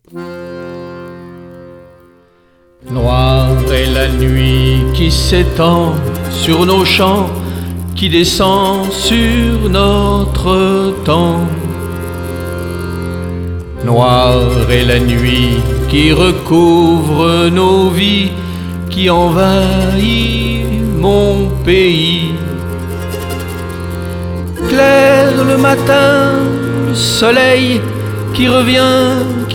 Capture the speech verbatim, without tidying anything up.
Noire est la nuit qui s'étend sur nos champs, qui descend sur notre temps. Noire est la nuit qui recouvre nos vies, qui envahit mon pays. Clair le matin, le soleil qui revient,